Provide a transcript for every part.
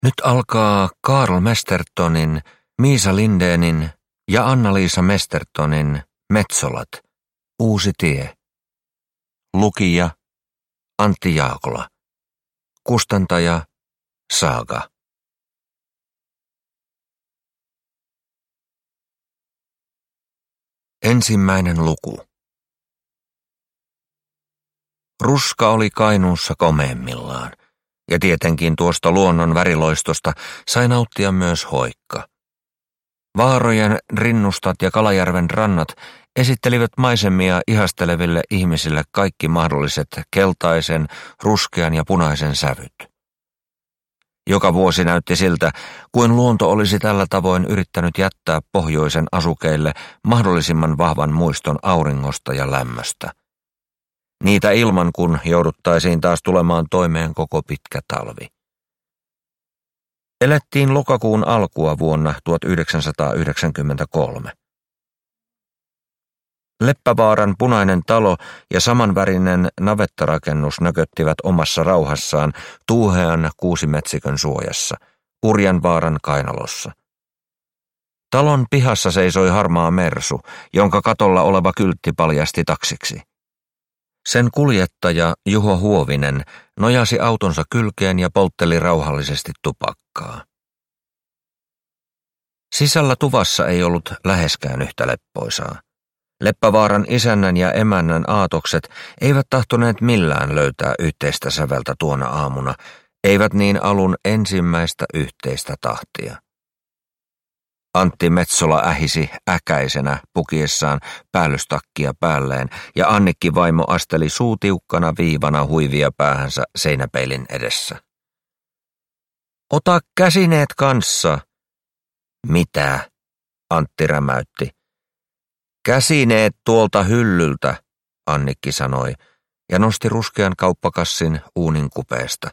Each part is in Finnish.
Nyt alkaa Karl Mestertonin, Miisa Lindénin ja Anna-Liisa Mestertonin Metsolat, uusi tie. Lukija Antti Jaakola. Kustantaja Saaga. Ensimmäinen luku. Ruska oli Kainuussa komeimmillaan, ja tietenkin tuosta luonnon väriloistosta sai nauttia myös Hoikka. Vaarojen rinnustat ja Kalajärven rannat esittelivät maisemia ihasteleville ihmisille kaikki mahdolliset keltaisen, ruskean ja punaisen sävyt. Joka vuosi näytti siltä, kuin luonto olisi tällä tavoin yrittänyt jättää pohjoisen asukeille mahdollisimman vahvan muiston auringosta ja lämmöstä. Niitä ilman, kun jouduttaisiin taas tulemaan toimeen koko pitkä talvi. Elettiin lokakuun alkua vuonna 1993. Leppävaaran punainen talo ja samanvärinen navettarakennus nököttivät omassa rauhassaan tuuhean kuusimetsikön suojassa, Urjanvaaran kainalossa. Talon pihassa seisoi harmaa mersu, jonka katolla oleva kyltti paljasti taksiksi. Sen kuljettaja Juho Huovinen nojasi autonsa kylkeen ja poltteli rauhallisesti tupakkaa. Sisällä tuvassa ei ollut läheskään yhtä leppoisaa. Leppävaaran isännän ja emännän aatokset eivät tahtoneet millään löytää yhteistä säveltä tuona aamuna, eivät niin alun ensimmäistä yhteistä tahtia. Antti Metsola ähisi äkäisenä pukiessaan päällystakkia päälleen ja Annikki vaimo asteli suutiukkana viivana huivia päähänsä seinäpeilin edessä. Ota käsineet kanssa. Mitä? Antti rämäytti. Käsineet tuolta hyllyltä, Annikki sanoi ja nosti ruskean kauppakassin uunin kupeesta.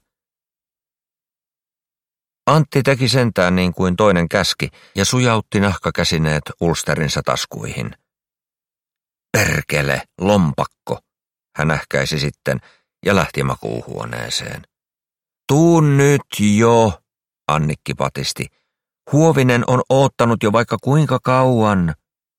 Antti teki sentään niin kuin toinen käski ja sujautti nahkakäsineet ulsterinsa taskuihin. Perkele, lompakko, hän ähkäisi sitten ja lähti makuuhuoneeseen. Tuun nyt jo, Annikki patisti. Huovinen on oottanut jo vaikka kuinka kauan.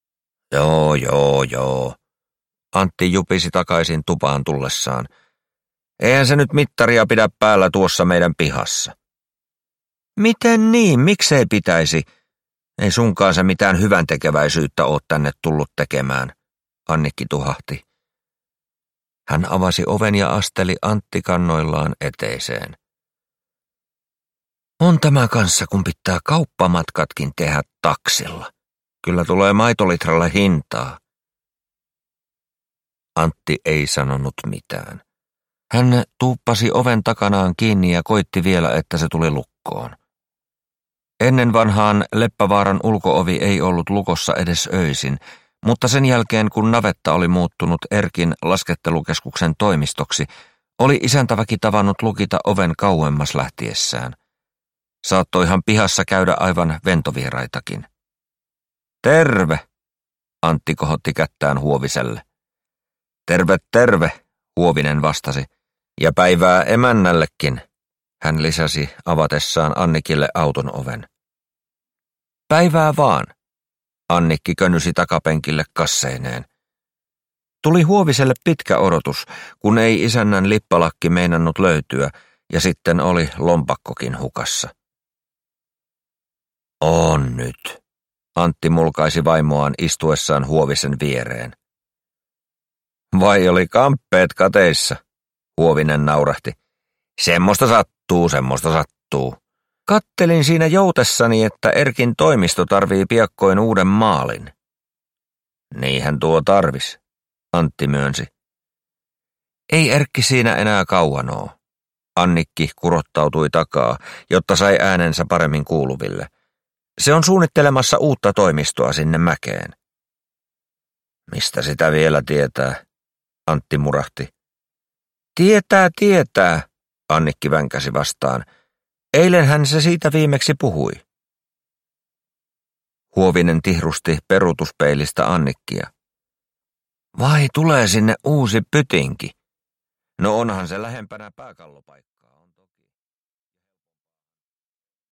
Joo. Antti jupisi takaisin tupaan tullessaan. Eihän se nyt mittaria pidä päällä tuossa meidän pihassa. Miten niin? Miksei pitäisi? Ei sunkaan se mitään hyväntekeväisyyttä oo tänne tullut tekemään, Annikki tuhahti. Hän avasi oven ja asteli Antti kannoillaan eteiseen. On tämä kanssa, kun pitää kauppamatkatkin tehdä taksilla. Kyllä tulee maitolitralla hintaa. Antti ei sanonut mitään. Hän tuuppasi oven takanaan kiinni ja koitti vielä, että se tuli lukkoon. Ennen vanhaan Leppävaaran ulkoovi ei ollut lukossa edes öisin, mutta sen jälkeen kun navetta oli muuttunut Erkin laskettelukeskuksen toimistoksi, oli isäntäväki tavannut lukita oven kauemmas lähtiessään. Saattoihan pihassa käydä aivan ventovieraitakin. Terve, Antti kohotti kättään Huoviselle. Terve, Huovinen vastasi, ja päivää emännällekin, hän lisäsi avatessaan Annikille auton oven. Päivää vaan, Annikki könnysi takapenkille kasseineen. Tuli Huoviselle pitkä odotus, kun ei isännän lippalakki meinannut löytyä, ja sitten oli lompakkokin hukassa. On nyt, Antti mulkaisi vaimoaan istuessaan Huovisen viereen. Vai oli kamppeet kateissa, Huovinen naurahti. Semmosta sattuu. Kattelin siinä joutessani, että Erkin toimisto tarvii piakkoin uuden maalin. Niinhän tuo tarvis, Antti myönsi. Ei Erkki siinä enää kauan oo. Annikki kurottautui takaa, jotta sai äänensä paremmin kuuluville. Se on suunnittelemassa uutta toimistoa sinne mäkeen. Mistä sitä vielä tietää? Antti murahti. Tietää, Annikki vänkäsi vastaan. Eilenhän se siitä viimeksi puhui. Huovinen tihrusti peruutuspeilistä Annikkia. Vai tulee sinne uusi pytinki? No onhan se lähempänä pääkallopaikkaa.